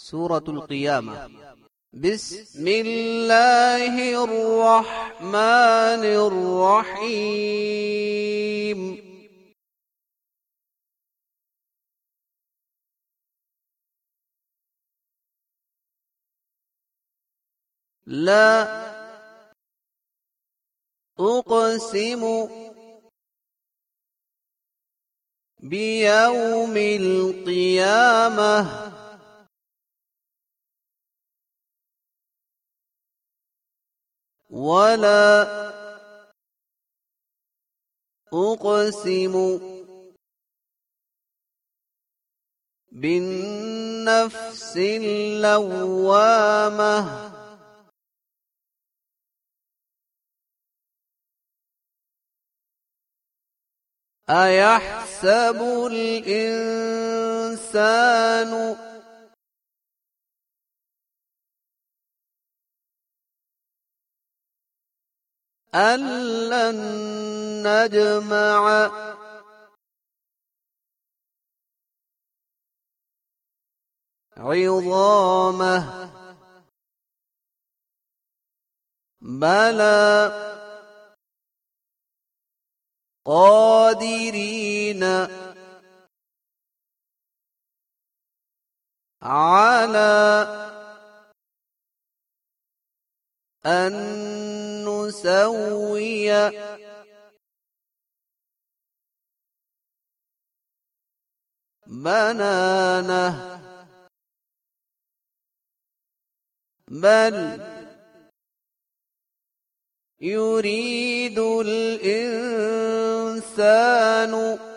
سورة القيامة. بسم الله الرحمن الرحيم. لا أقسم بيوم القيامة ولا أقسم بالنفس اللوامة أيحسب الإنسان أن لن نجمع عظامه بلى قادرين على أن نسوي بنانه بل يريد الإنسان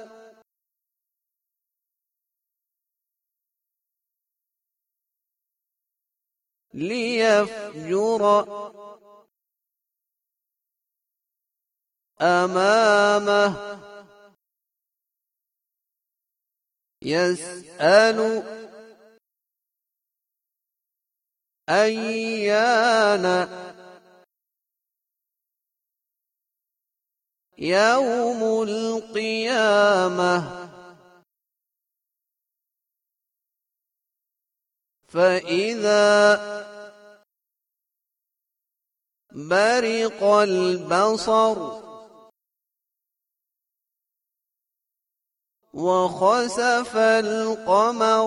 ليفجر أمامه يسأل أيان يوم القيامة فإذا برق البصر وخسف القمر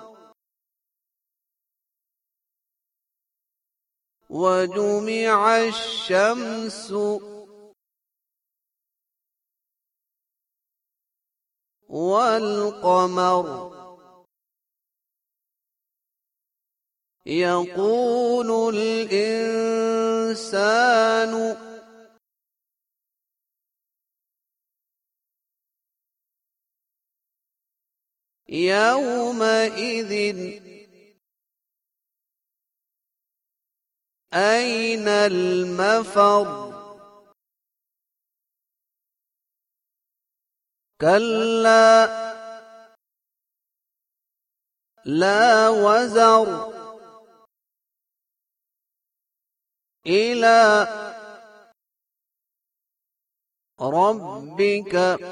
وجمع الشمس والقمر يقول الإنسان يومئذ أين المفر كلا لا وزر إلى ربك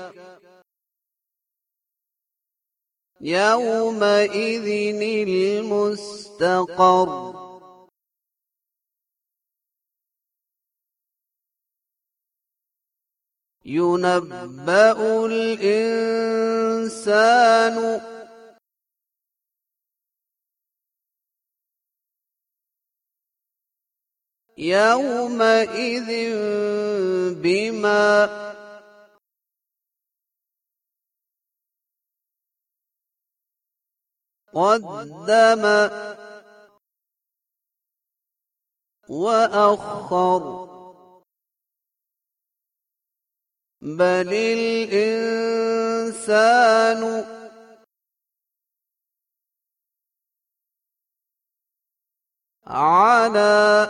يومئذ المستقر ينبأ الإنسان يومئذ بما قدم وأخر بل الإنسان على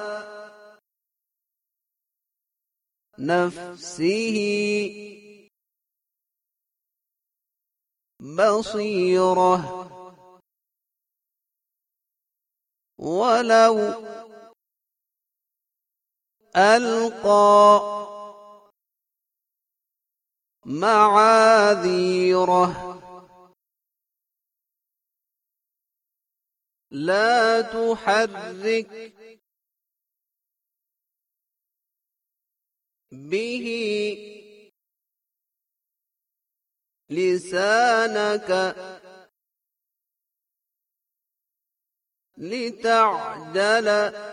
نفسه بصيرة ولو ألقى معاذيره لا تحرك به لسانك لتعجل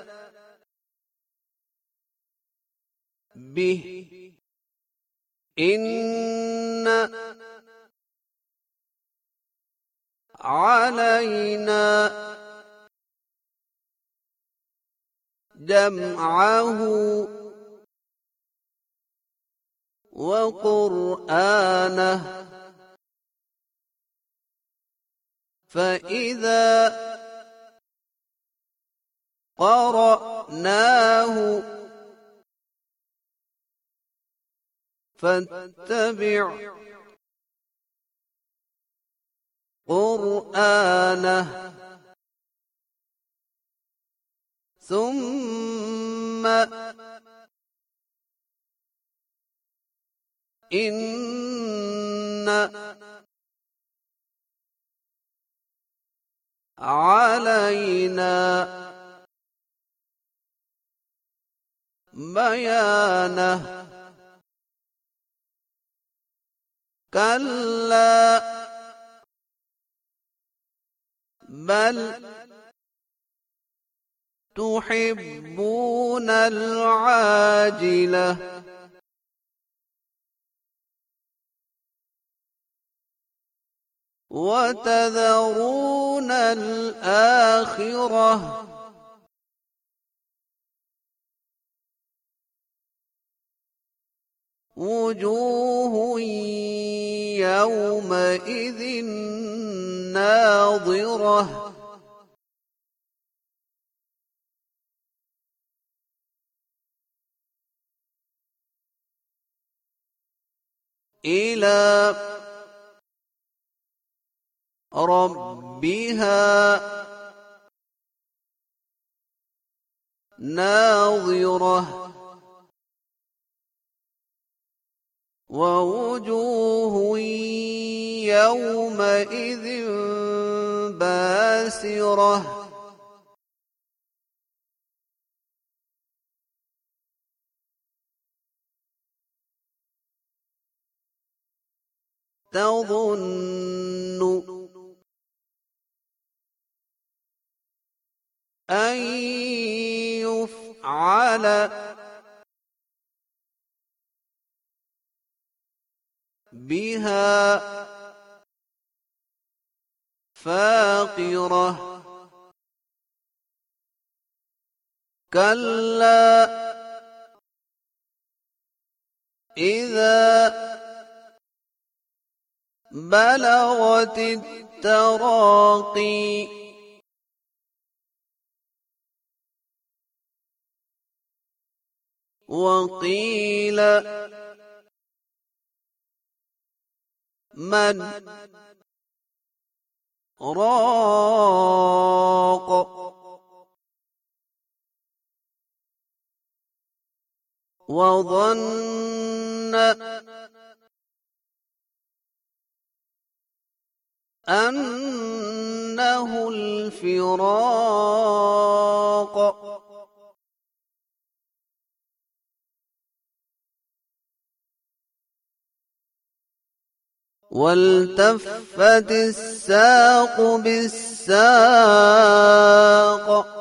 به إن علينا جمعه وقرآنه فإذا قرأناه فاتبع قرآنه ثم إن علينا بيانه كلا بل تحبون العاجلة وتذرون الآخرة وجوه يومئذ ناظرة إلى ربها ناظرة ووجوه يومئذ باسرة تظن أن يفعل بها فاقرة كلا إذا بلغت التراقي وقيل من راق وظن أنه الفراق والتفت الساق بالساق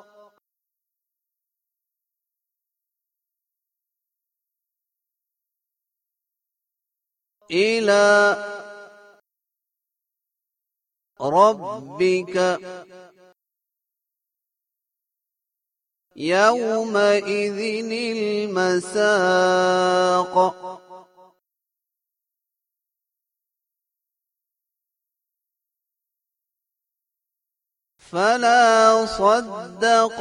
إلى ربك يومئذ المساق فلا صدق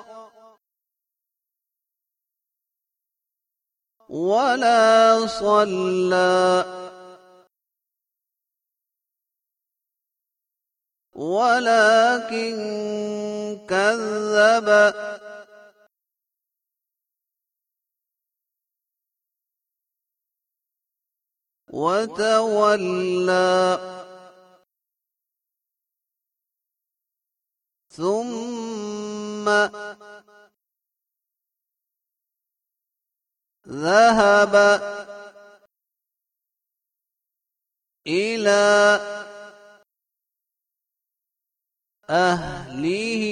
ولا صلى ولكن كذب وتولى ثم ذهب إلى أهله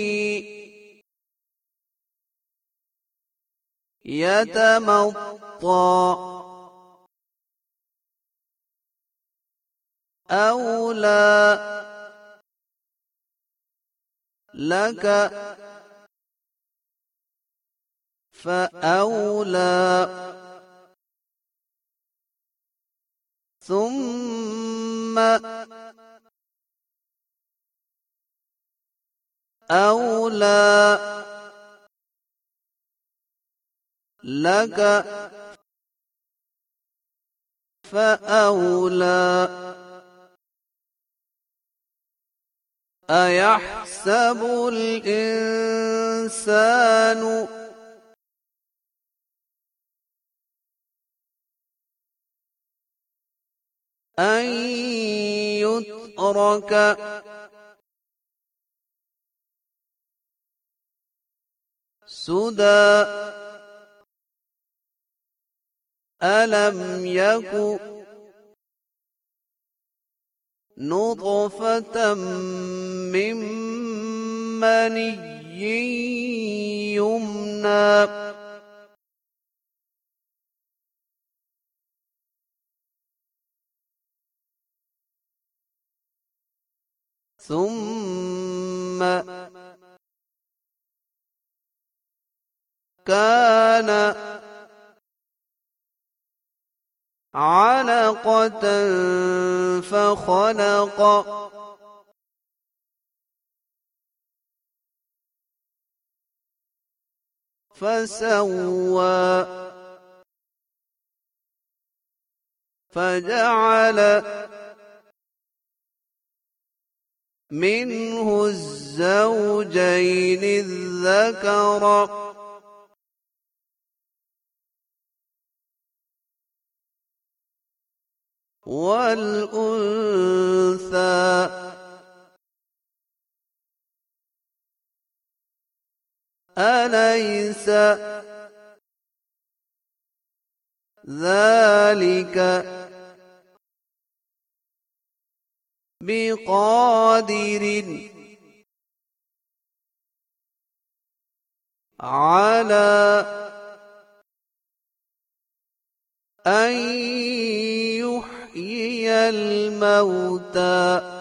يتمطى أولى لك فأولى ثم أولى لك فأولى أيحسب الإنسان أن يترك سدى ألم يك نطفة من مني يمنى ثم كان علقة فخلق فسوى فجعل منه الزوجين الذكر والأنثى أليس ذلك بقادر على أن يحيي الموتى